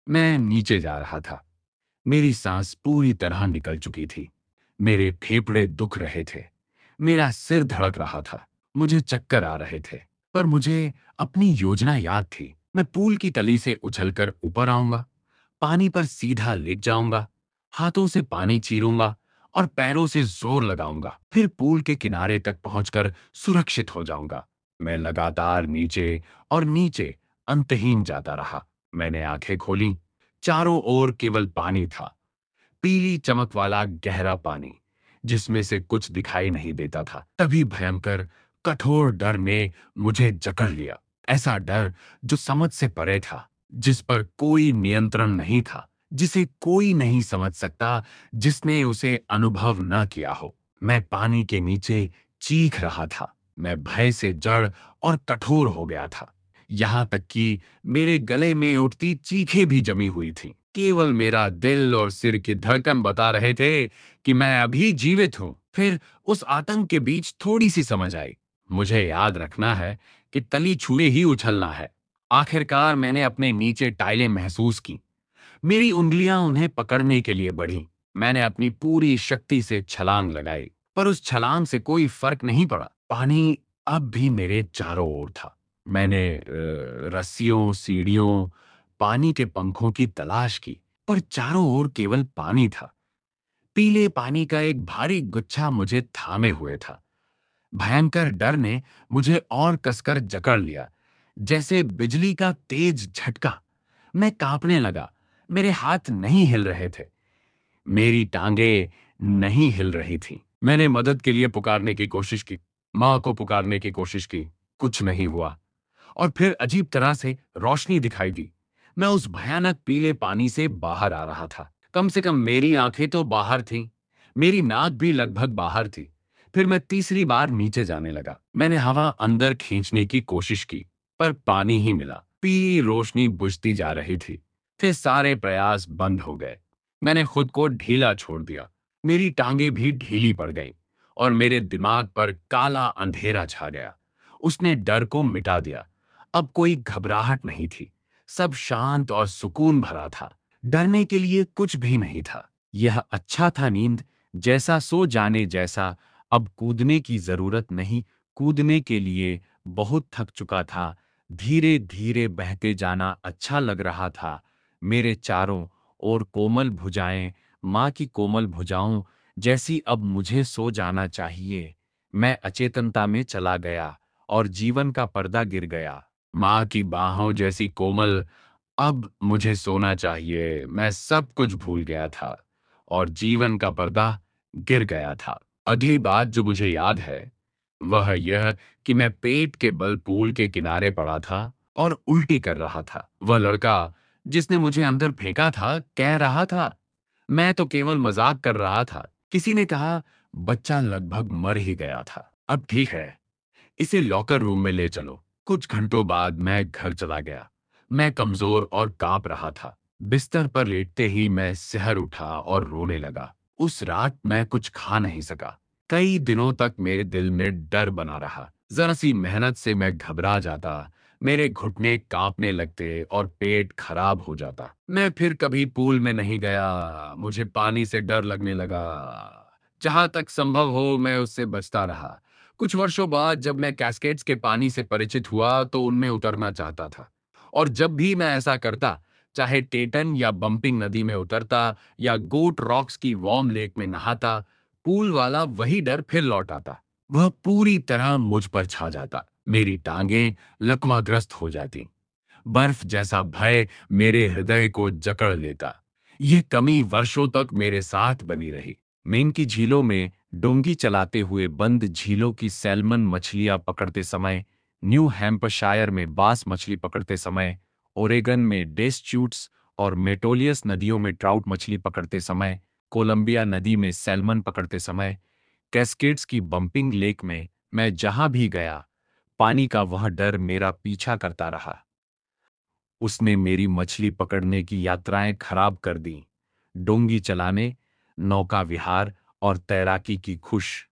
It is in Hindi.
मैं नीचे जा रहा था। मेरी सांस पूरी तरह निकल चुकी थी। मेरे फेफड़े दुख रहे थे। मेरा सिर धड़क रहा था। मुझे चक्कर आ रहे थे। पर मुझे अपनी योजना याद थी। मैं पूल की तली से उछलकर ऊपर आऊंगा, पानी पर सीधा लेट जाऊंगा, हाथों से पानी चीरूंगा और पैरों से जोर लगाऊंगा। फिर पूल के किनारे तक पहुंचकर सुरक्षित हो जाऊंगा। मैं लगातार नीचे और नीचे अंतहीन जाता रहा। मैंने आंखें खोली। चारों ओर केवल पानी था। पीली चमक वाला गहरा पानी, जिसमें से कुछ दिखाई नहीं देता था। तभी भयंकर कठोर डर ने मुझे जकड़ लिया। ऐसा डर जो समझ से परे था, जिस पर कोई नियंत्रण नहीं था, जिसे कोई नहीं समझ सकता, जिसने उसे अनुभव न किया हो। मैं पानी के नीचे चीख रहा था। मैं भय से जड़ और कठोर हो गया था। यहां तक कि मेरे गले में उठती चीखें भी जमी हुई थीं। केवल मेरा दिल और सिर की धड़कन बता रहे थे कि मैं अभी जीवित हूं। फिर उस आतंक के बीच थोड़ी सी समझ आई। मुझे याद रखना है कि तली छुए ही उछलना है। आखिरकार मैंने अपने नीचे टाइलें महसूस की। मेरी उंगलियां उन्हें पकड़ने के लिए बढ़ीं। मैंने अपनी पूरी शक्ति से छलांग लगाई, पर उस छलांग से कोई फर्क नहीं पड़ा। पानी अब भी मेरे चारों ओर था। मैंने रस्सियों, सीढ़ियों, पानी के पंखों की तलाश की, पर चारों ओर केवल पानी था। पीले पानी का एक भारी गुच्छा मुझे थामे हुए था। भयंकर डर ने मुझे और कसकर जकड़ लिया, जैसे बिजली का तेज झटका। मैं कांपने लगा। मेरे हाथ नहीं हिल रहे थे। मेरी टांगे नहीं हिल रही थीं। मैंने मदद के लिए पुकारने की कोशिश की, मां को पुकारने की कोशिश की। कुछ नहीं हुआ। और फिर अजीब तरह से रोशनी दिखाई दी। मैं उस भयानक पीले पानी से बाहर आ रहा था। कम से कम मेरी आंखें तो बाहर थीं। मेरी नाक भी लगभग बाहर थी। फिर मैं तीसरी बार नीचे जाने लगा। मैंने हवा अंदर खींचने की कोशिश की, पर पानी ही मिला। पीली रोशनी बुझती जा रही थी। फिर सारे प्रयास बंद हो गए। मैंने खुद को ढीला छोड़ दिया। मेरी टांगें भी ढीली पड़ गईं और मेरे दिमाग पर काला अंधेरा छा गया। उसने डर को मिटा दिया। अब कोई घबराहट नहीं थी। सब शांत और सुकून भरा था। डरने के लिए कुछ भी नहीं था। यह अच्छा था नींद, जैसा सो जाने जैसा। अब कूदने की जरूरत नहीं। कूदने के लिए बहुत थक चुका था। धीरे धीरे बहते जाना अच्छा लग रहा था। मेरे चारों ओर कोमल भुजाएं, माँ की कोमल भुजाओं जैसी। अब मुझे सो जाना चाहिए। मैं अचेतनता में चला गया और जीवन का पर्दा गिर गया। माँ की बाहों जैसी कोमल। अब मुझे सोना चाहिए। मैं सब कुछ भूल गया था और जीवन का पर्दा गिर गया था। अगली बात जो मुझे याद है वह यह कि मैं पेट के बल पूल के किनारे पड़ा था और उल्टी कर रहा था। वह लड़का जिसने मुझे अंदर फेंका था कह रहा था, मैं तो केवल मजाक कर रहा था। किसी ने कहा, बच्चा लगभग मर ही गया था। अब ठीक है, इसे लॉकर रूम में ले चलो। कुछ घंटों बाद मैं घर चला गया। मैं कमजोर और कांप रहा था। बिस्तर पर लेटते ही मैं सिहर उठा और रोने लगा। उस रात मैं कुछ खा नहीं सका। कई दिनों तक मेरे दिल में डर बना रहा। जरा सी मेहनत से मैं घबरा जाता। मेरे घुटने कांपने लगते और पेट खराब हो जाता। मैं फिर कभी पूल में नहीं गया। मुझे पानी से डर लगने लगा। जहां तक संभव हो मैं उससे बचता रहा। कुछ वर्षों बाद जब मैं कैस्केड्स के पानी से परिचित हुआ तो उनमें उतरना चाहता था। और जब भी मैं ऐसा करता, चाहे टेटन या बम्पिंग नदी में उतरता या गोट रॉक्स की वॉर्म लेक में नहाता, पूल वाला वही डर फिर लौट आता। वह पूरी तरह मुझ पर छा जाता। मेरी टांगें लकवाग्रस्त हो जाती। बर्फ जैसा भय मेरे हृदय को जकड़ लेता। यह कमी वर्षों तक मेरे साथ बनी रही। मेन की झीलों में डोंगी चलाते हुए, बंद झीलों की सैल्मन मछलियां पकड़ते समय, न्यू हैम्पशायर में बास मछली पकड़ते समय, ओरेगन में डेस्च्यूट्स और मेटोलियस नदियों में ट्राउट मछली पकड़ते समय, कोलंबिया नदी में सैल्मन पकड़ते समय, कैस्केड्स की बम्पिंग लेक में, मैं जहां भी गया, पानी का वह डर मेरा पीछा करता रहा। उसने मेरी मछली पकड़ने की यात्राएं खराब कर दी। डोंगी चलाने, नौका विहार और तैराकी की खुश